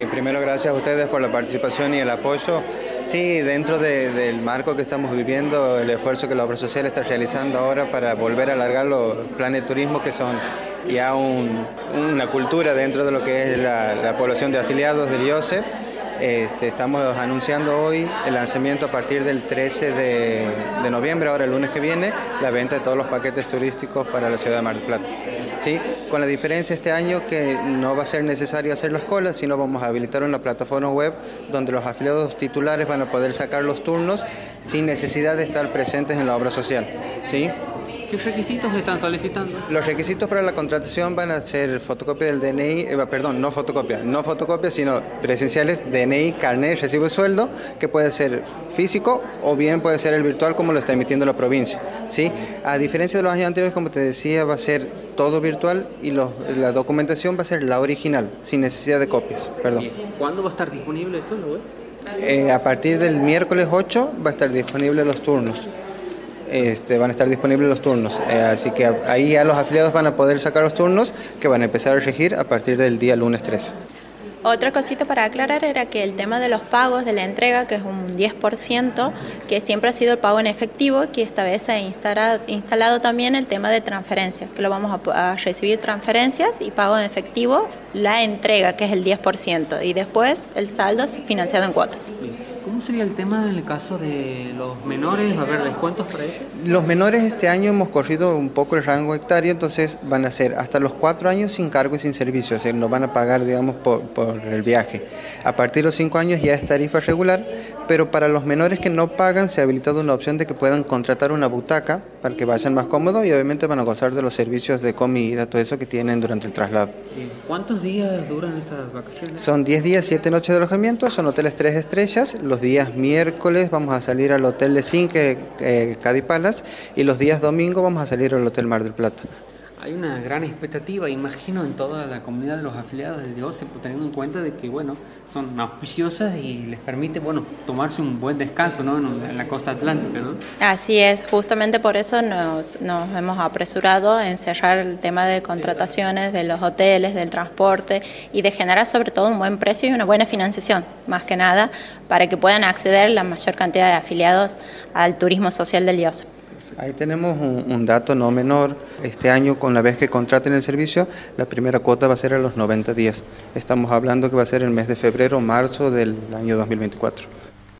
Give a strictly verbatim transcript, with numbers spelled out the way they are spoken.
Primero, gracias a ustedes por la participación y el apoyo. Sí, dentro de, del marco que estamos viviendo, el esfuerzo que la obra social está realizando ahora para volver a alargar los planes de turismo, que son ya un, una cultura dentro de lo que es la, la población de afiliados del I O C E. Este, estamos anunciando hoy el lanzamiento a partir del trece de, de noviembre, ahora el lunes que viene, la venta de todos los paquetes turísticos para la ciudad de Mar del Plata. ¿Sí? Con la diferencia este año que no va a ser necesario hacer las colas, sino vamos a habilitar una plataforma web donde los afiliados titulares van a poder sacar los turnos sin necesidad de estar presentes en la obra social. ¿Sí? ¿Qué requisitos están solicitando? Los requisitos para la contratación van a ser fotocopia del D N I, eh, perdón, no fotocopia, no fotocopia, sino presenciales, D N I, carnet, recibo de sueldo, que puede ser físico o bien puede ser el virtual como lo está emitiendo la provincia. ¿Sí? A diferencia de los años anteriores, como te decía, va a ser todo virtual y los, la documentación va a ser la original, sin necesidad de copias. Perdón. ¿Cuándo va a estar disponible esto en la web? Eh, a partir del miércoles ocho va a estar disponible los turnos. Este, van a estar disponibles los turnos, eh, así que ahí ya los afiliados van a poder sacar los turnos que van a empezar a regir a partir del día lunes trece. Otra cosita para aclarar era que el tema de los pagos de la entrega, que es un diez por ciento, que siempre ha sido el pago en efectivo, que esta vez se ha instalado, instalado también el tema de transferencias, que lo vamos a, a recibir transferencias y pago en efectivo, la entrega, que es el diez por ciento, y después el saldo es financiado en cuotas. ¿Cómo sería el tema en el caso de los menores? ¿Va a haber descuentos para ellos? Los menores este año hemos corrido un poco el rango hectárea, entonces van a ser hasta los cuatro años sin cargo y sin servicio, o sea, nos van a pagar, digamos, por, por el viaje. A partir de los cinco años ya es tarifa regular, pero para los menores que no pagan se ha habilitado una opción de que puedan contratar una butaca para que vayan más cómodos y obviamente van a gozar de los servicios de comida, todo eso que tienen durante el traslado. ¿Cuántos días duran estas vacaciones? Son diez días, siete noches de alojamiento, son hoteles tres estrellas. Los días miércoles vamos a salir al Hotel Le Cinque, eh, Cádiz Palace, y los días domingo vamos a salir al Hotel Mar del Plata. Hay una gran expectativa, imagino, en toda la comunidad de los afiliados del I O C E, teniendo en cuenta de que, bueno, son auspiciosas y les permite, bueno, tomarse un buen descanso, ¿no?, en la costa atlántica, ¿no? Así es, justamente por eso nos, nos hemos apresurado en cerrar el tema de contrataciones de los hoteles, del transporte y de generar sobre todo un buen precio y una buena financiación, más que nada, para que puedan acceder la mayor cantidad de afiliados al turismo social del I O C E. Ahí tenemos un, un dato no menor. Este año, con la vez que contraten el servicio, la primera cuota va a ser a los noventa días. Estamos hablando que va a ser el mes de febrero o marzo del año dos mil veinticuatro.